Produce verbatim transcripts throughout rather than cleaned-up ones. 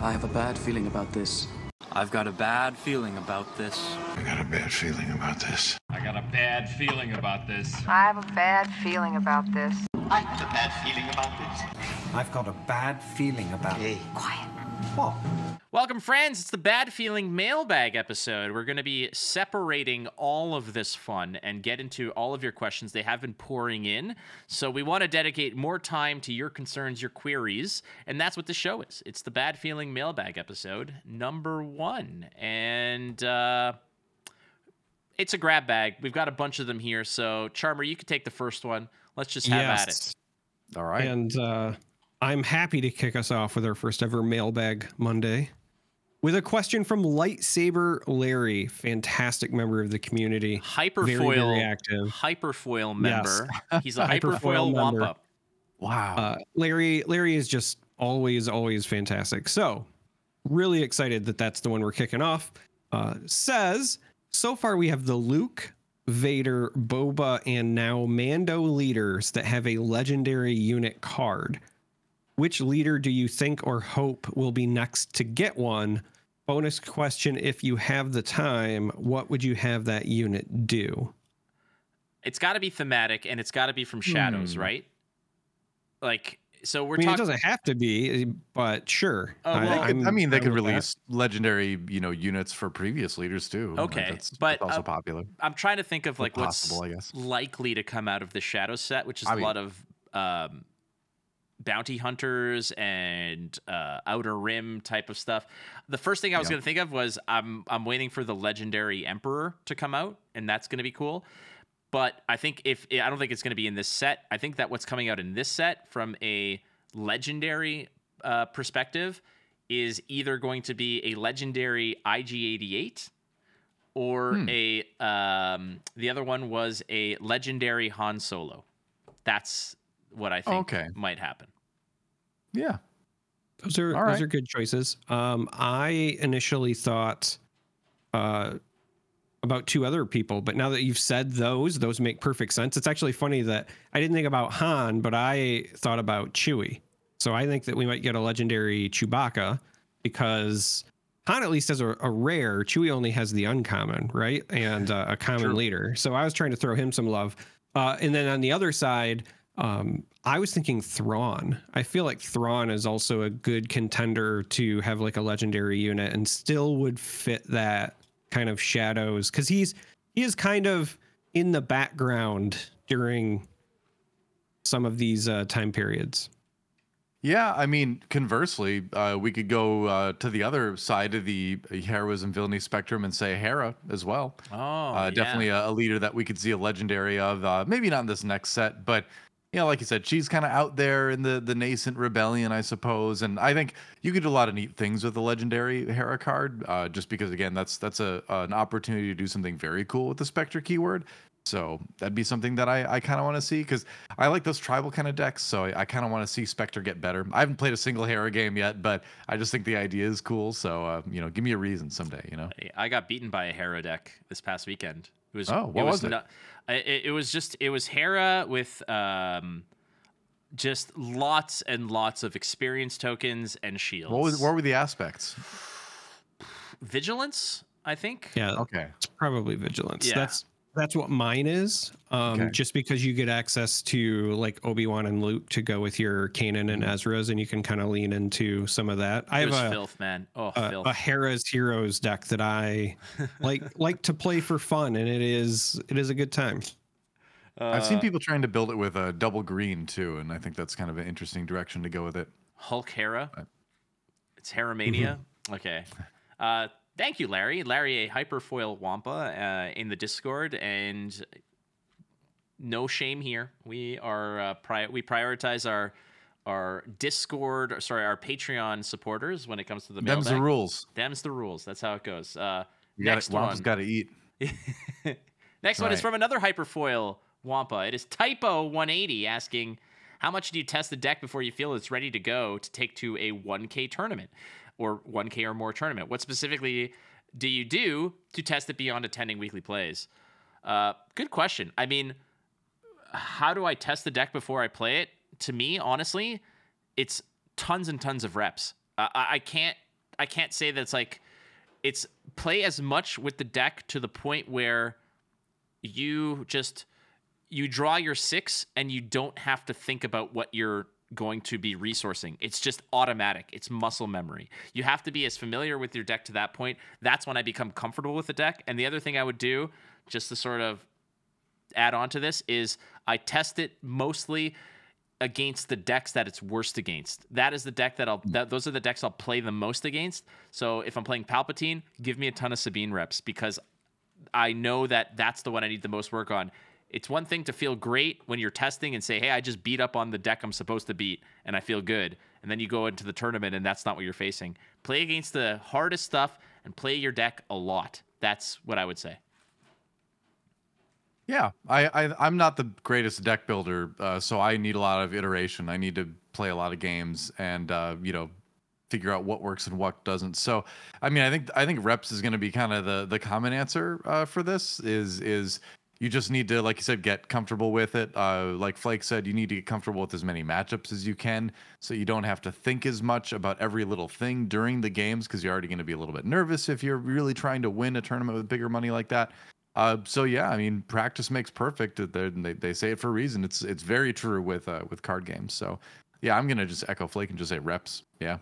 I have a bad feeling about this. I've got a bad feeling about this. I got a bad feeling about this. I got a bad feeling about this. I have a bad feeling about this. I have a bad feeling about this. I've got a bad feeling about it. Quiet. What? Welcome, friends. It's the Bad Feeling Mailbag episode. We're going to be separating all of this fun and get into all of your questions. They have been pouring in, so we want to dedicate more time to your concerns, your queries, and that's what the show is. It's the Bad Feeling Mailbag episode number one, and uh, it's a grab bag. We've got a bunch of them here, so Charmer, you could take the first one. Let's just have yes. at it. All right. And uh, I'm happy to kick us off with our first ever Mailbag Monday with a question from Lightsaber Larry, fantastic member of the community. Hyperfoil, very, very active. Hyperfoil member. Yes. He's a Hyperfoil, Hyperfoil Wampa. Wow. Uh, Larry, Larry is just always, always fantastic. So really excited that that's the one we're kicking off. Uh, says, so far we have the Luke, Vader, Boba, and now Mando leaders that have a legendary unit card. Which leader do you think or hope will be next to get one? Bonus question, if you have the time, what would you have that unit do? It's got to be thematic, and it's got to be from Shadows, hmm. right? Like, so we're I mean, talking... It doesn't have to be, but sure. Oh, well, I, could, I mean, they could release that. legendary, you know, units for previous leaders, too. Okay, that's, but... that's also uh, popular. I'm trying to think of, like, possible, what's I guess. likely to come out of the Shadows set, which is I a mean, lot of... Um, bounty hunters and uh, Outer Rim type of stuff. The first thing I was yep. going to think of was I'm I'm waiting for the legendary Emperor to come out, and that's going to be cool. But I think if I don't think it's going to be in this set. I think that what's coming out in this set from a legendary uh, perspective is either going to be a legendary I G eighty-eight or hmm. a um, the other one was a legendary Han Solo. That's what I think okay. might happen. Yeah. Those are All those right. are good choices. Um, I initially thought uh, about two other people, but now that you've said those, those make perfect sense. It's actually funny that I didn't think about Han, but I thought about Chewie. So I think that we might get a legendary Chewbacca because Han at least has a, a rare. Chewie only has the uncommon, right? And uh, a common True. leader. So I was trying to throw him some love. Uh, and then on the other side, Um, I was thinking Thrawn. I feel like Thrawn is also a good contender to have like a legendary unit and still would fit that kind of Shadows because he's he is kind of in the background during some of these uh, time periods. Yeah, I mean, conversely, uh, we could go uh, to the other side of the heroism villainy spectrum and say Hera as well. Oh, uh, yeah. Definitely a, a leader that we could see a legendary of. Uh, maybe not in this next set, but you know, like you said, she's kind of out there in the, the nascent rebellion, I suppose. And I think you could do a lot of neat things with the legendary Hera card, uh, just because, again, that's that's a an opportunity to do something very cool with the Spectre keyword. So that'd be something that I, I kind of want to see because I like those tribal kind of decks. So I, I kind of want to see Spectre get better. I haven't played a single Hera game yet, but I just think the idea is cool. So, uh, you know, give me a reason someday, you know. I got beaten by a Hera deck this past weekend. It was, oh, what it was, was it? Not, it? It was just, it was Hera with um, just lots and lots of experience tokens and shields. What was, what were the aspects? Vigilance, I think. Yeah. Okay. It's probably Vigilance. Yeah. That's that's what mine is. Um, Okay. Just because you get access to like Obi-Wan and Luke to go with your Kanan and Ezra's, and you can kind of lean into some of that. I It have was a, filth, man. Oh, a, filth. a Hera's Heroes deck that I like like to play for fun, and it is it is a good time. Uh, I've seen people trying to build it with a double green too, and I think that's kind of an interesting direction to go with it. Hulk Hera. Right. It's Hera Mania. Mm-hmm. Okay. Uh, thank you, Larry. Larry, a Hyperfoil Wampa uh, in the Discord, and no shame here. We are uh, pri- we prioritize our our Discord, sorry, our Patreon supporters when it comes to the Them's mailbag. the rules. Them's the rules. That's how it goes. Uh, You next gotta, Wampa's one. got to eat. Next one is Right. from another Hyperfoil Wampa. It is Typo one eighty asking, how much do you test the deck before you feel it's ready to go to take to a one K tournament or one K or more tournament? What specifically do you do to test it beyond attending weekly plays? Uh, good question. I mean, how do I test the deck before I play it? To me, honestly, it's tons and tons of reps. Uh, I, I can't I can't say that it's like it's play as much with the deck to the point where you just you draw your six and you don't have to think about what you're going to be resourcing. It's just automatic. It's muscle memory. You have to be as familiar with your deck to that point. That's when I become comfortable with the deck. And the other thing I would do, just to sort of add on to this, is I test it mostly against the decks that it's worst against. That is the deck that I'll that those are the decks I'll play the most against. So if I'm playing Palpatine, give me a ton of Sabine reps, because I know that that's the one I need the most work on. It's one thing to feel great when you're testing and say, hey, I just beat up on the deck I'm supposed to beat and I feel good. And then you go into the tournament and that's not what you're facing. Play against the hardest stuff and play your deck a lot. That's what I would say. Yeah, I, I I'm not the greatest deck builder, uh, so I need a lot of iteration. I need to play a lot of games and uh, you know, figure out what works and what doesn't. So, I mean, I think I think reps is going to be kind of the the common answer uh, for this. Is is you just need to, like you said, get comfortable with it. Uh, like Flake said, you need to get comfortable with as many matchups as you can, so you don't have to think as much about every little thing during the games, because you're already going to be a little bit nervous if you're really trying to win a tournament with bigger money like that. Uh, so yeah, I mean, practice makes perfect. They they say it for a reason. It's it's very true with uh, with card games. So yeah, I'm gonna just echo Flake and just say reps. Yeah.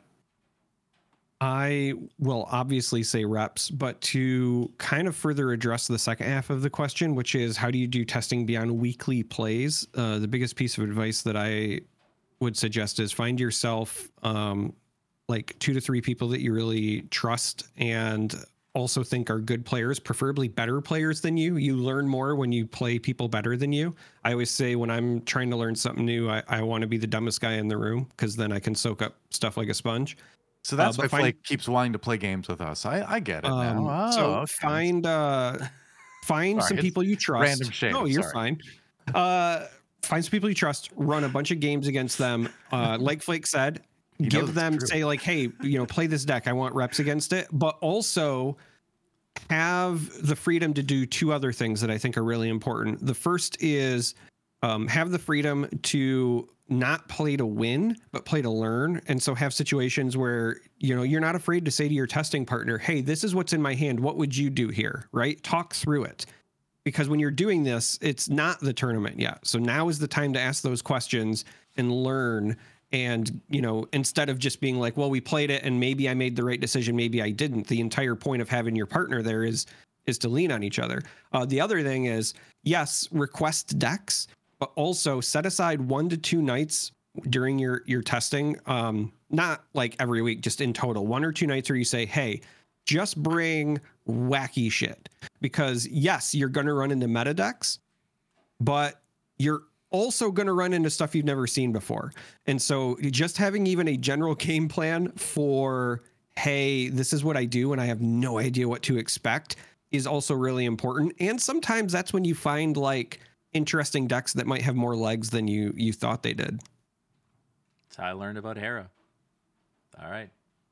I will obviously say reps, but to kind of further address the second half of the question, which is how do you do testing beyond weekly plays? Uh, the biggest piece of advice that I would suggest is find yourself um, like two to three people that you really trust and also think are good players, preferably better players than you. You learn more when you play people better than you. I always say when I'm trying to learn something new, I, I want to be the dumbest guy in the room, because then I can soak up stuff like a sponge. So that's uh, why find, Flake keeps wanting to play games with us. I, I get it um, now. Oh, so okay. find uh, find Sorry, some people you trust. Random shade. No, you're Sorry. fine. Uh, find some people you trust. Run a bunch of games against them. Uh, like Flake said, He knows give it's them true. say like, hey, you know, play this deck. I want reps against it, but also have the freedom to do two other things that I think are really important. The first is um, have the freedom to not play to win, but play to learn. And so have situations where, you know, you're not afraid to say to your testing partner, hey, this is what's in my hand. What would you do here? Right? Talk through it. Because when you're doing this, it's not the tournament yet. So now is the time to ask those questions and learn. And, you know, instead of just being like, well, we played it and maybe I made the right decision, maybe I didn't. The entire point of having your partner there is is to lean on each other. Uh, the other thing is, yes, request decks, but also set aside one to two nights during your your testing. Um, not like every week, just in total, one or two nights where you say, hey, just bring wacky shit. Because yes, you're going to run into meta decks, but you're also going to run into stuff you've never seen before. And so just having even a general game plan for, hey, this is what I do and I have no idea what to expect is also really important. And sometimes that's when you find like interesting decks that might have more legs than you you thought they did. That's how I learned about Hera. All right.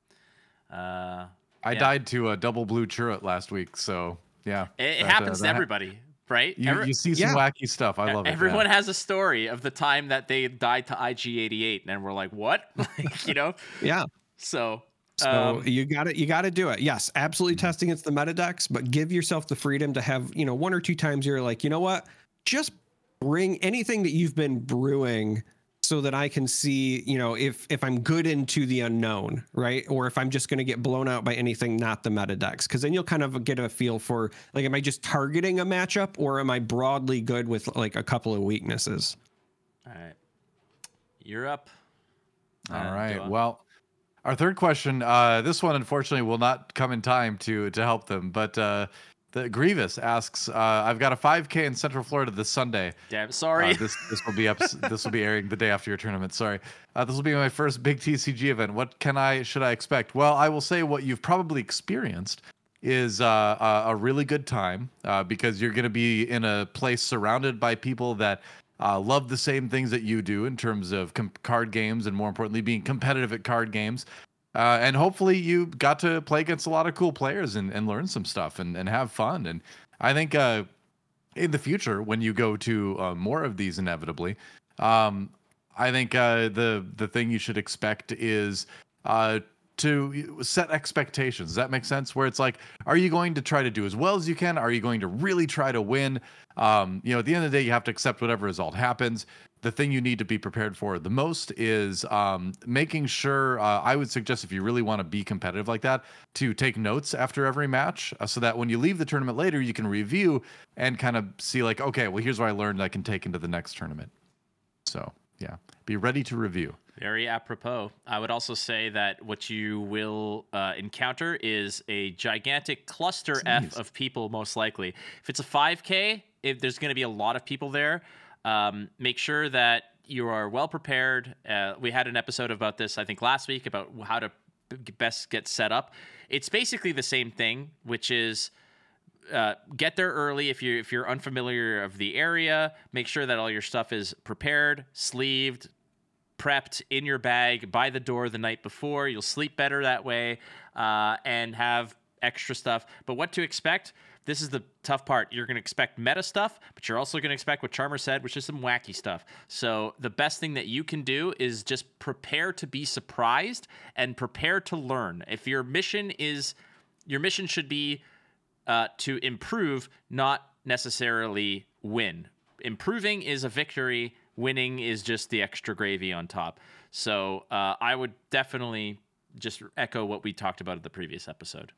Uh, I yeah. died to a double blue churret last week, so yeah. It, it that, happens uh, to that- everybody, right? You, Every- you see some Yeah. wacky stuff. I love it. Everyone yeah. has a story of the time that they died to I G eighty-eight, and we're like, what? Like, you know? Yeah. So, So um, you got to you got to do it. Yes, absolutely test against the meta decks, but give yourself the freedom to have, you know, one or two times you're like, you know what? Just bring anything that you've been brewing so that I can see, you know, if if I'm good into the unknown, right? Or if I'm just going to get blown out by anything not the meta decks, because then you'll kind of get a feel for like, am I just targeting a matchup or am I broadly good with like a couple of weaknesses? all right. You're up. All Uh, right. Joa. Well, our third question, uh, this one unfortunately will not come in time to to help them, but uh, the Grievous asks, uh, I've got a five K in Central Florida this Sunday. Damn, sorry. Uh, this this will be up, this will be airing the day after your tournament. Sorry, uh, this will be my first big T C G event. What can I should I expect? Well, I will say what you've probably experienced is uh, a, a really good time uh, because you're going to be in a place surrounded by people that uh, love the same things that you do in terms of com- card games, and more importantly, being competitive at card games. Uh, and hopefully you got to play against a lot of cool players and, and learn some stuff and, and have fun. And I think uh, in the future, when you go to uh, more of these inevitably, um, I think uh, the the thing you should expect is uh, to set expectations. Does that make sense? Where it's like, are you going to try to do as well as you can? Are you going to really try to win? Um, you know, at the end of the day, you have to accept whatever result happens. The thing you need to be prepared for the most is um, making sure, uh, I would suggest if you really want to be competitive like that, to take notes after every match uh, so that when you leave the tournament later, you can review and kind of see like, okay, well, here's what I learned I can take into the next tournament. So yeah, be ready to review. Very apropos. I would also say that what you will uh, encounter is a gigantic cluster F of people, most likely. If it's a five K, if there's going to be a lot of people there, um, make sure that you are well prepared. Uh, we had an episode about this, I think, last week about how to best get set up. It's basically the same thing, which is uh, get there early if you if you're unfamiliar of the area. Make sure that all your stuff is prepared, sleeved, prepped in your bag by the door the night before. You'll sleep better that way, uh, and have extra stuff. But what to expect? This is the tough part. You're going to expect meta stuff, but you're also going to expect what Charmer said, which is some wacky stuff. So the best thing that you can do is just prepare to be surprised and prepare to learn. If your mission is, your mission should be uh, to improve, not necessarily win. Improving is a victory. Winning is just the extra gravy on top. So uh, I would definitely just echo what we talked about at the previous episode.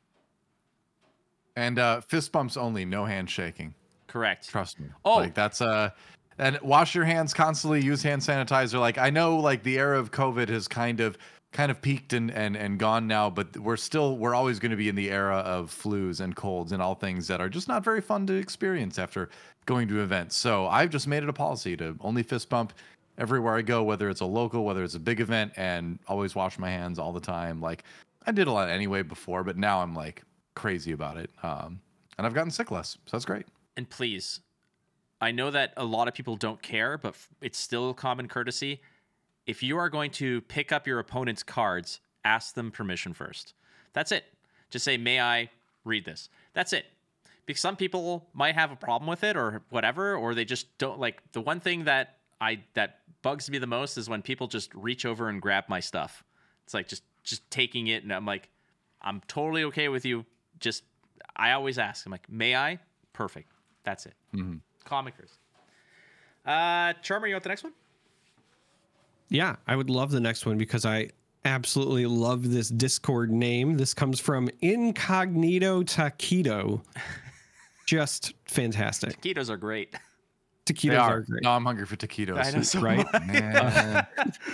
And uh, fist bumps only, no handshaking. Correct. Trust me. Oh, like that's uh, and wash your hands constantly. Use hand sanitizer. Like I know, like the era of COVID has kind of kind of peaked and and and gone now, but we're still we're always going to be in the era of flus and colds and all things that are just not very fun to experience after going to events. So I've just made it a policy to only fist bump everywhere I go, whether it's a local, whether it's a big event, and always wash my hands all the time. Like I did a lot anyway before, but now I'm like crazy about it. Um, and I've gotten sick less, so that's great. And please, I know that a lot of people don't care, but it's still common courtesy. If you are going to pick up your opponent's cards, ask them permission first. That's it. Just say, may I read this? That's it. Because some people might have a problem with it or whatever, or they just don't like. The one thing that I that bugs me the most is when people just reach over and grab my stuff. It's like just just taking it, and I'm like, I'm totally okay with you. Just, I always ask. I'm like, may I? Perfect. That's it. Mm-hmm. Comic courtesy. Uh, Charmer, you want the next one? Yeah, I would love the next one because I absolutely love this Discord name. This comes from Incognito Taquito. Just fantastic. Taquitos are great. Taquitos are. are great. No, I'm hungry for taquitos. I know, so right? Man.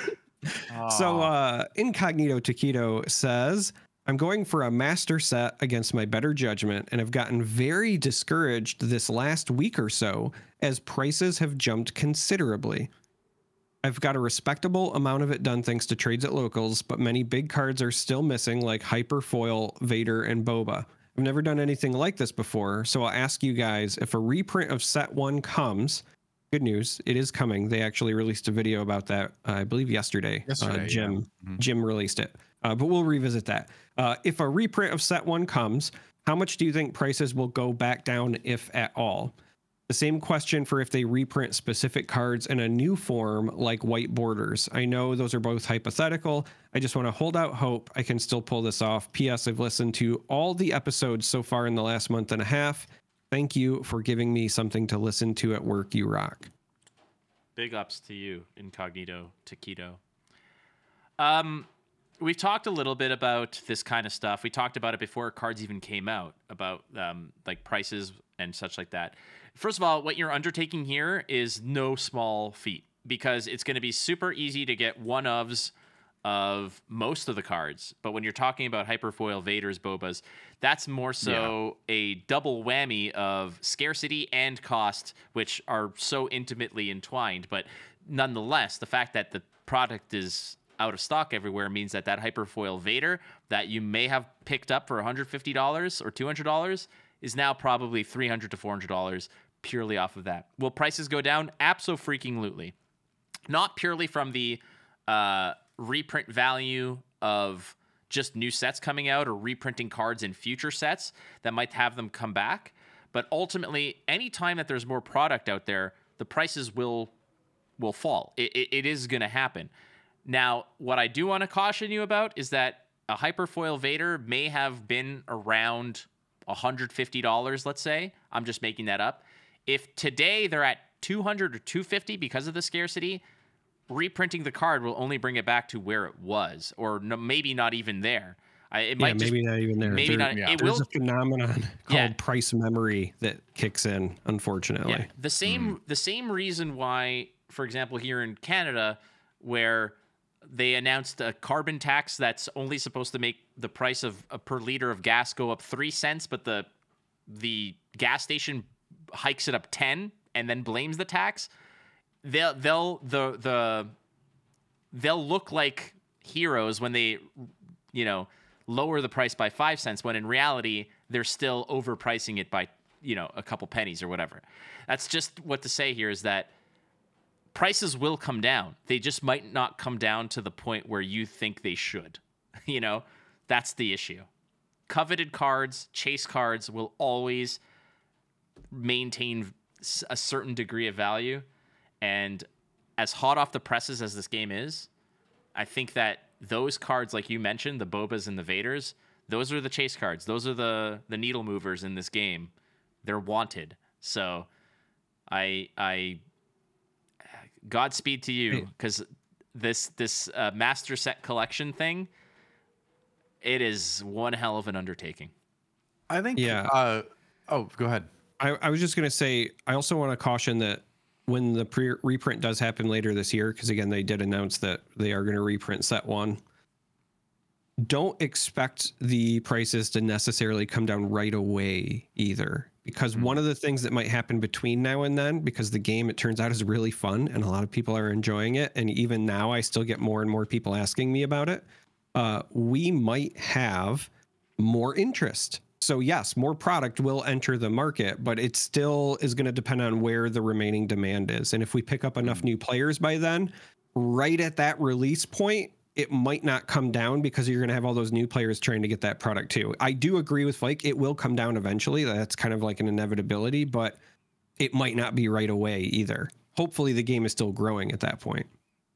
So uh, Incognito Taquito says, I'm going for a master set against my better judgment and have gotten very discouraged this last week or so as prices have jumped considerably. I've got a respectable amount of it done thanks to trades at locals, but many big cards are still missing like Hyperfoil, Vader, and Boba. I've never done anything like this before, so I'll ask you guys if a reprint of set one comes. Good news, it is coming. They actually released a video about that, uh, I believe yesterday. Yesterday, uh, Jim, yeah. Mm-hmm. Jim released it, uh, but we'll revisit that. Uh, if a reprint of set one comes, how much do you think prices will go back down, if at all? The same question for if they reprint specific cards in a new form like white borders. I know those are both hypothetical. I just want to hold out hope I can still pull this off. P S. I've listened to all the episodes so far in the last month and a half. Thank you for giving me something to listen to at work. You rock. Big ups to you, Incognito Taquito. Um, we've talked a little bit about this kind of stuff. We talked about it before cards even came out, about um, like prices and such like that. First of all, what you're undertaking here is no small feat because it's going to be super easy to get one-ofs of most of the cards. But when you're talking about Hyperfoil, Vaders, Bobas, that's more so yeah. a double whammy of scarcity and cost, which are so intimately entwined. But nonetheless, the fact that the product is out of stock everywhere means that that Hyperfoil Vader that you may have picked up for one hundred fifty dollars or two hundred dollars is now probably three hundred dollars to four hundred dollars purely off of that. Will prices go down? Abso-freaking-lutely. Not purely from the uh, reprint value of just new sets coming out or reprinting cards in future sets that might have them come back, but ultimately, anytime that there's more product out there, the prices will will fall. It, it, it is going to happen. Now, what I do want to caution you about is that a Hyperfoil Vader may have been around one hundred fifty dollars, let's say. I'm just making that up. If today they're at two hundred or two hundred fifty because of the scarcity, reprinting the card will only bring it back to where it was, or no, maybe not even there. I, it might yeah, just, maybe not even there. Maybe there, not. Yeah. It There's will. a phenomenon called Yeah. price memory that kicks in, unfortunately. Yeah, the same mm. the same reason why, for example, here in Canada, where they announced a carbon tax that's only supposed to make the price of a per liter of gas go up three cents, but the the gas station hikes it up ten and then blames the tax. They'll they'll the the they'll look like heroes when they, you know, lower the price by five cents, when in reality they're still overpricing it by, you know, a couple pennies or whatever. That's just what to say here is that prices will come down. They just might not come down to the point where you think they should. You know, that's the issue. Coveted cards, chase cards will always maintain a certain degree of value. And as hot off the presses as this game is, I think that those cards, like you mentioned, the Bobas and the Vaders, those are the chase cards. Those are the the needle movers in this game. They're wanted. So I I Godspeed to you, because this this uh, master set collection thing, it is one hell of an undertaking. I think. Yeah. Uh, oh, go ahead. I, I was just going to say, I also want to caution that when the pre reprint does happen later this year, because again, they did announce that they are going to reprint set one. Don't expect the prices to necessarily come down right away either, because mm-hmm. one of the things that might happen between now and then, because the game, it turns out, is really fun and a lot of people are enjoying it. And even now I still get more and more people asking me about it. Uh, we might have more interest. So yes, more product will enter the market, but it still is going to depend on where the remaining demand is. And if we pick up enough new players by then, right at that release point, it might not come down, because you're going to have all those new players trying to get that product too. I do agree with Flake. It will come down eventually. That's kind of like an inevitability, but it might not be right away either. Hopefully the game is still growing at that point.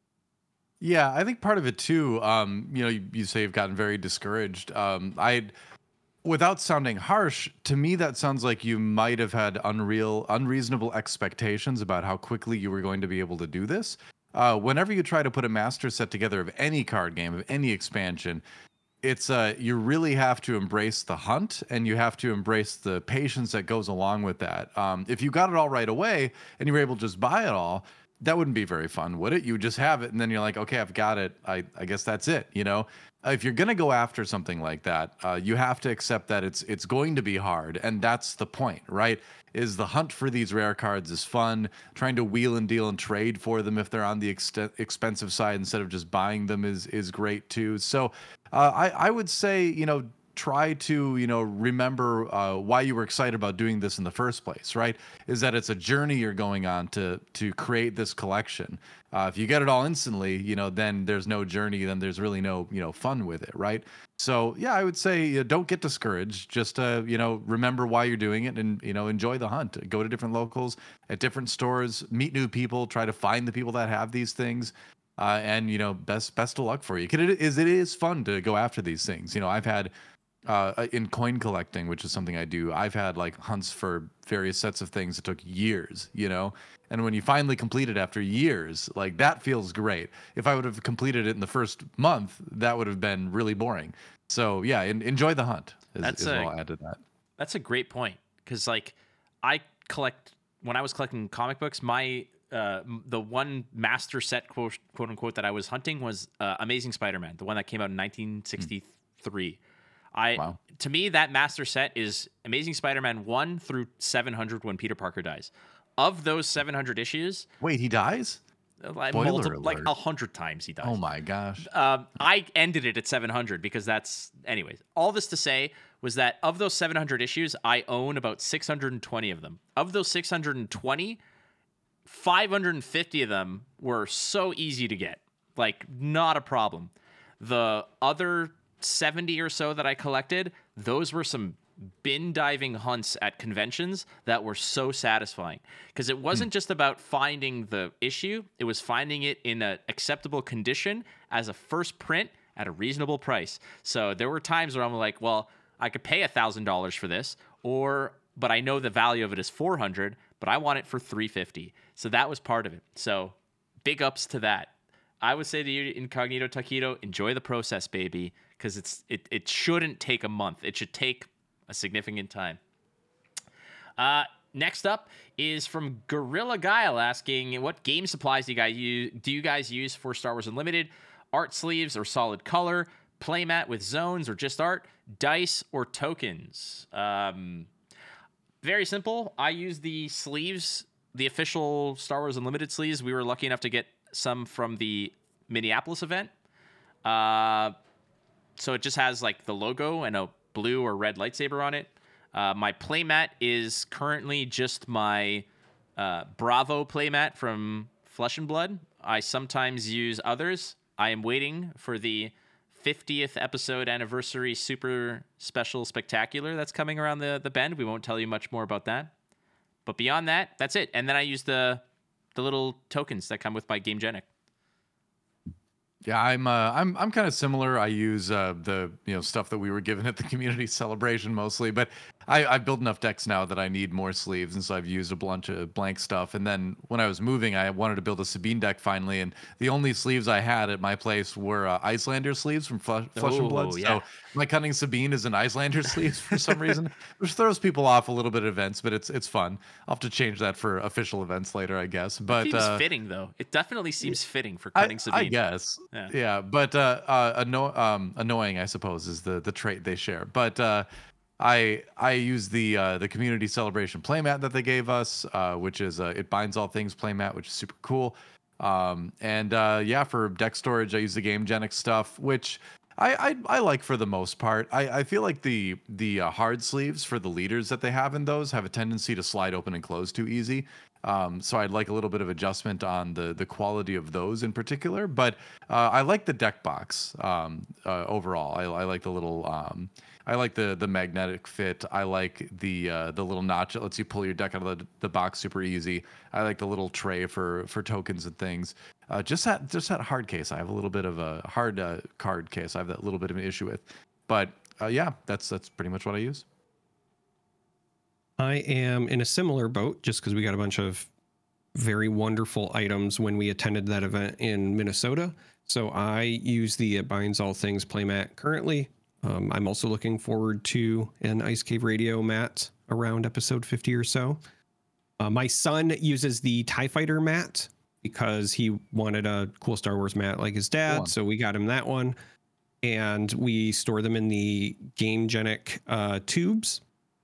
Yeah, I think part of it too, um, you know, you, you say you've gotten very discouraged. Um, I'd, Without sounding harsh, to me that sounds like you might have had unreal, unreasonable expectations about how quickly you were going to be able to do this. Uh, whenever you try to put a master set together of any card game, of any expansion, it's uh, you really have to embrace the hunt, and you have to embrace the patience that goes along with that. Um, if you got it all right away and you were able to just buy it all, that wouldn't be very fun, would it? You would just have it, and then you're like, okay, I've got it. I, I guess that's it, you know? If you're going to go after something like that, uh, you have to accept that it's it's going to be hard, and that's the point, right? Is the hunt for these rare cards is fun. Trying to wheel and deal and trade for them if they're on the ex- expensive side instead of just buying them is is great too. So uh, I I would say, you know, try to, you know, remember uh, why you were excited about doing this in the first place, right? Is that it's a journey you're going on to to create this collection. Uh, if you get it all instantly, you know, then there's no journey, then there's really no, you know, fun with it, right? So yeah, I would say uh, don't get discouraged. Just uh, you know, remember why you're doing it, and you know, enjoy the hunt. Go to different locals, at different stores, meet new people, try to find the people that have these things. Uh, and you know, best best of luck for you. 'Cause it is it is fun to go after these things. You know, I've had uh, in coin collecting, which is something I do, I've had like hunts for various sets of things that took years, you know? And when you finally complete it after years, like that feels great. If I would have completed it in the first month, that would have been really boring. So yeah, in, enjoy the hunt is, That's is a, what I'll add to that. That's a great point. Cause like I collect, when I was collecting comic books, my, uh, the one master set quote, quote unquote that I was hunting was uh, Amazing Spider-Man, the one that came out in nineteen sixty-three. Mm. I wow. To me, that master set is Amazing Spider-Man one through seven hundred when Peter Parker dies. Of those seven hundred issues, wait, he dies? Like multiple, like a hundred times he dies. Oh my gosh! Um, I ended it at seven hundred because that's, anyways. All this to say was that of those seven hundred issues, I own about six hundred twenty of them. Of those six hundred twenty, five hundred fifty of them were so easy to get, like not a problem. The other seventy or so that I collected, those were some bin diving hunts at conventions that were so satisfying, because it wasn't hmm. just about finding the issue, it was finding it in an acceptable condition as a first print at a reasonable price. So there were times where I'm like, well, I could pay one thousand dollars for this, or but I know the value of it is four hundred dollars, but I want it for three hundred fifty dollars. So that was part of it. So big ups to that. I would say to you, Incognito Taquito, enjoy the process, baby, because it's it it shouldn't take a month. It should take a significant time. Uh, next up is from Gorilla Guile asking, what game supplies do you guys use, do you guys use for Star Wars Unlimited? Art sleeves or solid color? Playmat with zones or just art? Dice or tokens? Um, very simple. I use the sleeves, the official Star Wars Unlimited sleeves. We were lucky enough to get some from the Minneapolis event. Uh, so it just has like the logo and a blue or red lightsaber on it. Uh, my playmat is currently just my uh, Bravo playmat from Flesh and Blood. I sometimes use others. I am waiting for the fiftieth episode anniversary super special spectacular that's coming around the, the bend. We won't tell you much more about that. But beyond that, that's it. And then I use the the little tokens that come with my GameGenic. Yeah, I'm uh, I'm I'm kind of similar. I use uh, the you know stuff that we were given at the community celebration mostly, but I I've built enough decks now that I need more sleeves, and so I've used a bunch of blank stuff. And then when I was moving, I wanted to build a Sabine deck finally, and the only sleeves I had at my place were uh, Icelander sleeves from Flesh, Flesh and Blood. Oh, yeah. So my cunning Sabine is an Icelander sleeves for some reason, which throws people off a little bit at events, but it's it's fun. I'll have to change that for official events later, I guess. But It seems uh, fitting though. It definitely seems fitting for I, cunning Sabine. I guess. Yeah. Yeah, but uh, uh, anno- um, annoying, I suppose, is the the trait they share. But uh, I I use the uh, the community celebration playmat that they gave us, uh, which is uh, it binds all things playmat, which is super cool. Um, and uh, yeah, for deck storage, I use the GameGenic stuff, which I, I I like for the most part. I, I feel like the the uh, hard sleeves for the leaders that they have in those have a tendency to slide open and close too easy. Um, so I'd like a little bit of adjustment on the the quality of those in particular. But uh, I like the deck box um, uh, overall. I, I like the little um, I like the the magnetic fit. I like the uh, the little notch that lets you pull your deck out of the, the box super easy. I like the little tray for for tokens and things. Uh, just that just that hard case. I have a little bit of a hard uh, card case. I have that little bit of an issue with. But uh, yeah, that's that's pretty much what I use. I am in a similar boat just because we got a bunch of very wonderful items when we attended that event in Minnesota. So I use the uh, Binds All Things playmat currently. Um, I'm also looking forward to an Ice Cave Radio mat around episode fifty or so. Uh, my son uses the TIE Fighter mat because he wanted a cool Star Wars mat like his dad. Cool. So we got him that one. And we store them in the GameGenic uh, tubes.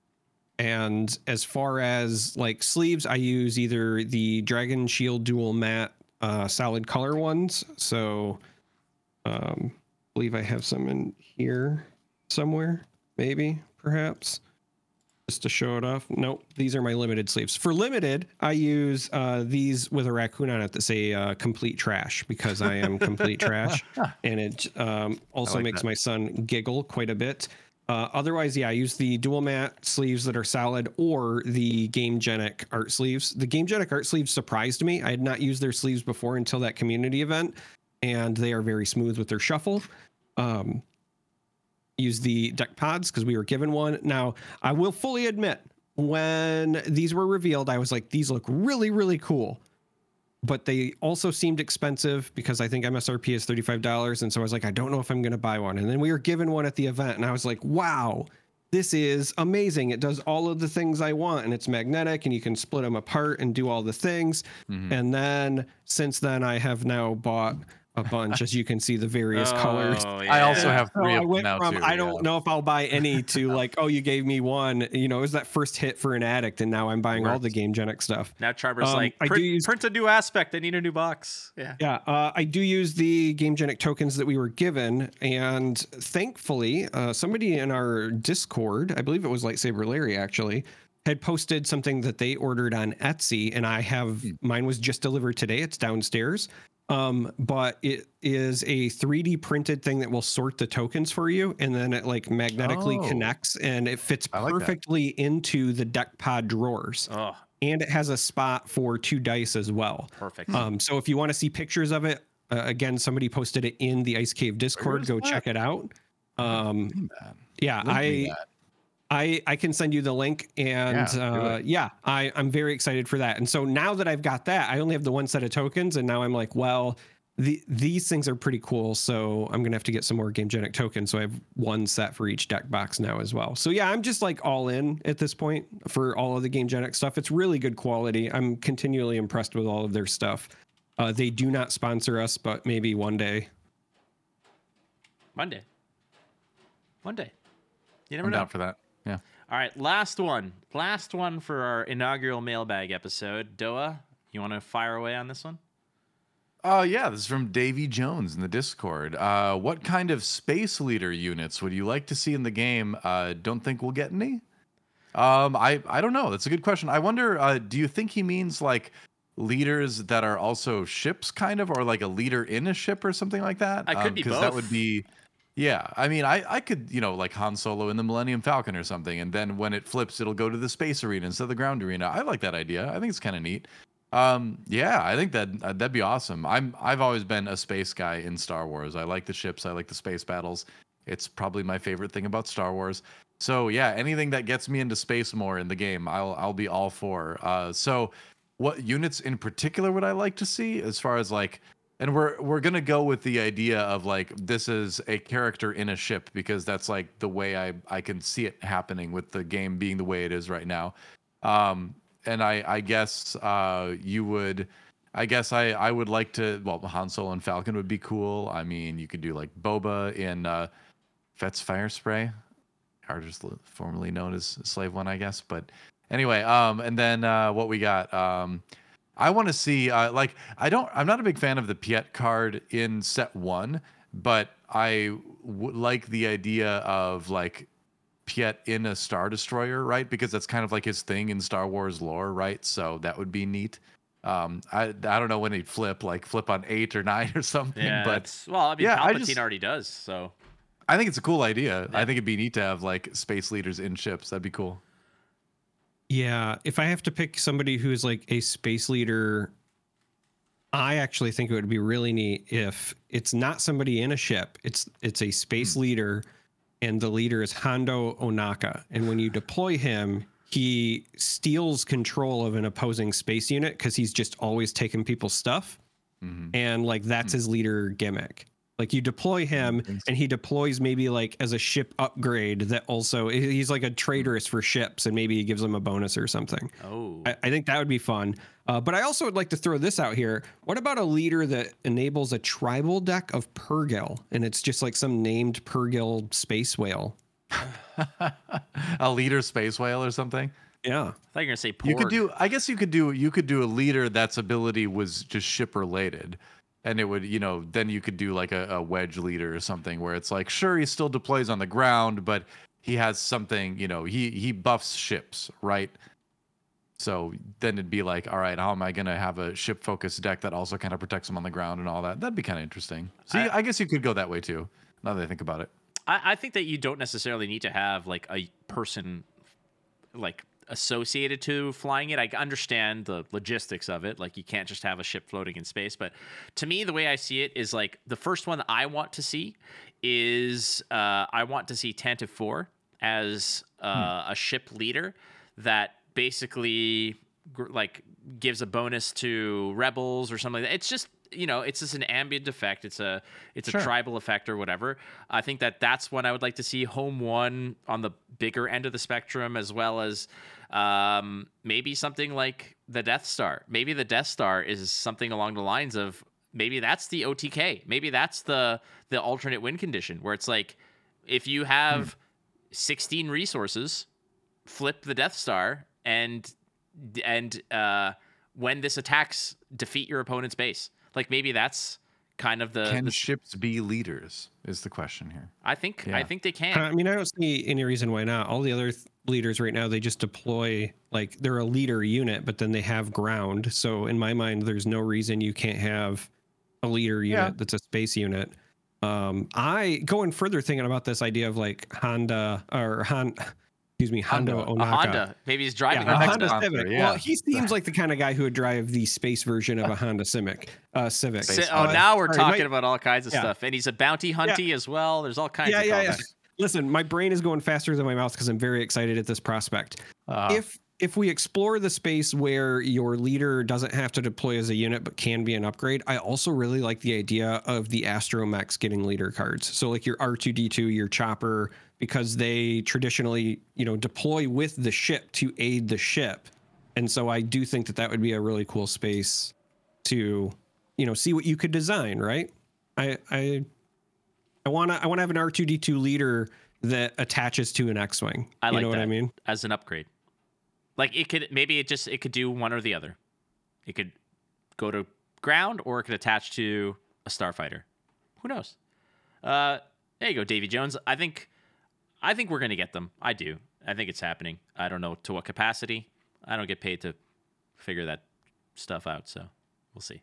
And as far as like sleeves, I use either the Dragon Shield Dual Matte uh, solid color ones. So um, I believe I have some in here somewhere, maybe, perhaps, just to show it off. Nope, these are my limited sleeves. For limited, I use uh, these with a raccoon on it that say uh, complete trash because I am complete trash. And it um, also like makes that. my son giggle quite a bit. Uh, otherwise, yeah, I use the dual matte sleeves that are solid or the GameGenic art sleeves. The GameGenic art sleeves surprised me. I had not used their sleeves before until that community event, and they are very smooth with their shuffle. Um, use the deck pods because we were given one. Now, I will fully admit, when these were revealed, I was like, these look really, really cool. But they also seemed expensive because I think M S R P is thirty-five dollars. And so I was like, I don't know if I'm going to buy one. And then we were given one at the event and I was like, wow, this is amazing. It does all of the things I want and it's magnetic and you can split them apart and do all the things. Mm-hmm. And then since then I have now bought a bunch, as you can see, the various Oh, colors. yeah. I also have So three I of them went now from too. I don't yeah. know if I'll buy any to like, oh, you gave me one. You know, it was that first hit for an addict, and now I'm buying all the GameGenic stuff. Now Charber's Um, like, I do print, use- print a new aspect. I need a new box. Yeah. Yeah, uh, I do use the GameGenic tokens that we were given, and thankfully, uh, somebody in our Discord, I believe it was Lightsaber Larry actually, had posted something that they ordered on Etsy, and I have mine was just delivered today. It's downstairs. Um, but it is a three D printed thing that will sort the tokens for you, and then it like magnetically Oh. connects, and it fits I like that. perfectly into the deck pod drawers. Oh, And it has a spot for two dice as well. perfect. Um, so if you want to see pictures of it, Uh, again, somebody posted it in the Ice Cave Discord. Go check it out. Um, yeah, I, I I can send you the link, and yeah, uh, yeah, I I'm very excited for that. And so now that I've got that, I only have the one set of tokens, and now I'm like, well, the these things are pretty cool. So I'm gonna have to get some more Gamegenic tokens. So I have one set for each deck box now as well. So yeah, I'm just like all in at this point for all of the Gamegenic stuff. It's really good quality. I'm continually impressed with all of their stuff. Uh, they do not sponsor us, but maybe one day. One day. One day. You never I'm know. down for that. Yeah. All right, last one. Last one for our inaugural mailbag episode. Doa, you want to fire away on this one? Oh, uh, yeah. This is from Davy Jones in the Discord. Uh, what kind of space leader units would you like to see in the game? Uh, don't think we'll get any? Um, I, I don't know. That's a good question. I wonder, uh, do you think he means like leaders that are also ships, kind of, or like a leader in a ship or something like that? I could um, be because both. That would be, yeah. I mean, I, I could, you know, like Han Solo in the Millennium Falcon or something, and then when it flips, it'll go to the space arena instead of the ground arena. I like that idea. I think it's kind of neat. Um, yeah, I think that uh, that'd be awesome. I'm I've always been a space guy in Star Wars. I like the ships. I like the space battles. It's probably my favorite thing about Star Wars. So yeah, anything that gets me into space more in the game, I'll I'll be all for. Uh, so. What units in particular would I like to see as far as like, and we're we're gonna go with the idea of like this is a character in a ship because that's like the way I I can see it happening with the game being the way it is right now. Um, and I I guess uh you would, I guess I I would like to, well, Han Solo and Falcon would be cool. I mean, you could do like Boba in uh, Fett's Fire Spray, or just formerly known as Slave One, I guess, but. Anyway, um, and then uh, what we got? Um, I want to see uh, like I don't. I'm not a big fan of the Piet card in set one, but I w- like the idea of like Piet in a Star Destroyer, right? Because that's kind of like his thing in Star Wars lore, right? So that would be neat. Um, I I don't know when he'd flip, like flip on eight or nine or something. Yeah, but well, I mean, yeah, Palpatine I just, already does. So I think it's a cool idea. Yeah. I think it'd be neat to have like space leaders in ships. That'd be cool. Yeah, if I have to pick somebody who's like a space leader, I actually think it would be really neat if it's not somebody in a ship. It's it's a space hmm. leader, and the leader is Hondo Ohnaka. And when you deploy him, he steals control of an opposing space unit because he's just always taking people's stuff. Mm-hmm. And like that's mm-hmm. his leader gimmick. Like you deploy him and he deploys maybe like as a ship upgrade that also he's like a traitorous for ships and maybe he gives them a bonus or something. Oh, I, I think that would be fun. Uh, but I also would like to throw this out here. What about a leader that enables a tribal deck of Purrgil and it's just like some named Purrgil space whale? A leader space whale or something? Yeah. I thought you were gonna say Porg. You could do, I guess you could do, you could do a leader that's ability was just ship related. And it would, you know, then you could do like a, a wedge leader or something where it's like, sure, he still deploys on the ground, but he has something, you know, he he buffs ships, right? So then it'd be like, all right, how am I going to have a ship focused deck that also kind of protects him on the ground and all that? That'd be kind of interesting. So I, I guess you could go that way too, now that I think about it. I, I think that you don't necessarily need to have like a person like associated to flying it. I understand the logistics of it. Like you can't just have a ship floating in space. But to me, the way I see it is like the first one that I want to see is uh, I want to see Tantive four as uh, hmm. a ship leader that basically like gives a bonus to rebels or something like that. It's just, you know, it's just an ambient effect. It's a it's a sure. tribal effect or whatever. I think that that's what I would like to see. Home one on the bigger end of the spectrum, as well as um, maybe something like the Death Star. Maybe the Death Star is something along the lines of maybe that's the O T K. Maybe that's the the alternate win condition where it's like if you have hmm. sixteen resources, flip the Death Star and and uh, when this attacks, defeat your opponent's base. Like maybe that's kind of the can the, ships be leaders is the question here. I think yeah. I think they can. I mean, I don't see any reason why not. All the other th- leaders right now, they just deploy like they're a leader unit, but then they have ground. So in my mind, there's no reason you can't have a leader unit yeah. that's a space unit. Um, I going further thinking about this idea of like Honda or Han. excuse me, Hondo Honda. Onaka. A Honda. Maybe he's driving Yeah, a a Honda. Honda Civic. yeah. Well, he seems like the kind of guy who would drive the space version of a Honda Civic. Uh, Civic. Si- Space oh, Honda. now we're Sorry, talking my- about all kinds of Yeah. stuff. And he's a bounty hunty as well. There's all kinds Yeah, of yeah, yeah. callbacks. Listen, my brain is going faster than my mouth because I'm very excited at this prospect. Uh, if if we explore the space where your leader doesn't have to deploy as a unit but can be an upgrade, I also really like the idea of the astromechs getting leader cards. So like your R two D two, your chopper, because they traditionally, you know, deploy with the ship to aid the ship. And so I do think that that would be a really cool space to, you know, see what you could design, right? I I I want to I want to have an R two D two leader that attaches to an X-wing. I you like know that what I mean? as an upgrade. Like it could maybe it just it could do one or the other. It could go to ground or it could attach to a starfighter. Who knows? Uh, there you go, Davy Jones. I think I think we're gonna get them. I do. I think it's happening. I don't know to what capacity. I don't get paid to figure that stuff out, so we'll see.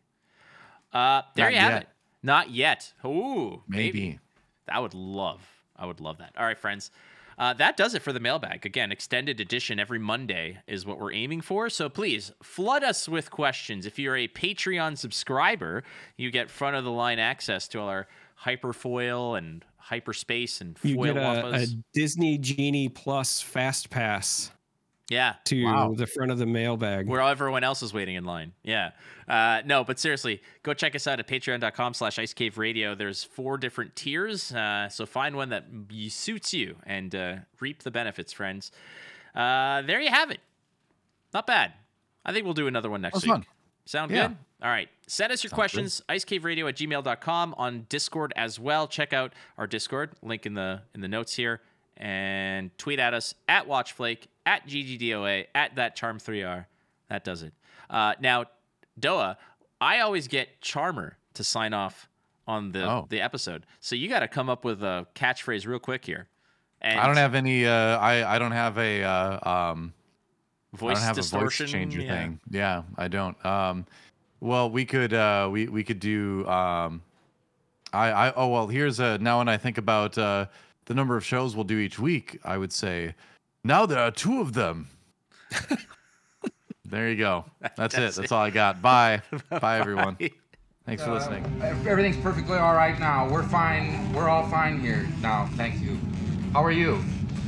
Uh, there Not you have yet. it. Not yet. Ooh, maybe. maybe. I would love, I would love that. All right, friends. Uh, that does it for the mailbag. Again, extended edition every Monday is what we're aiming for. So please flood us with questions. If you're a Patreon subscriber, you get front of the line access to all our hyperfoil and hyperspace and You foil get a, a wampas. Disney Genie Plus Fast Pass Yeah. to Wow. the front of the mailbag. Where everyone else is waiting in line. Yeah. Uh, no, but seriously, go check us out at patreon.com slash Ice Cave Radio. There's four different tiers. Uh, so find one that y- suits you and uh, reap the benefits, friends. Uh, there you have it. Not bad. I think we'll do another one next That was week. fun. Sound Yeah. good? All right. Send us your questions, icecaveradio at gmail dot com, on Discord as well. Check out our Discord, link in the in the notes here. And tweet at us at Watchflake, at G G D O A, at that Charm three R. That does it. Uh, now, Doa, I always get Charmer to sign off on the, Oh. the episode. So you got to come up with a catchphrase real quick here. And I don't have any. Uh, I I don't have a. Uh, um, voice I don't have distortion. a voice changer yeah. thing. Yeah, I don't. Um, well, we could. Uh, we we could do. Um, I I oh well. Here's a now when I think about uh, the number of shows we'll do each week, I would say now there are two of them. There you go. That's, it. That's all I got. Bye. Bye, everyone. Thanks for listening. Everything's perfectly all right now. We're fine. We're all fine here now. Thank you. How are you?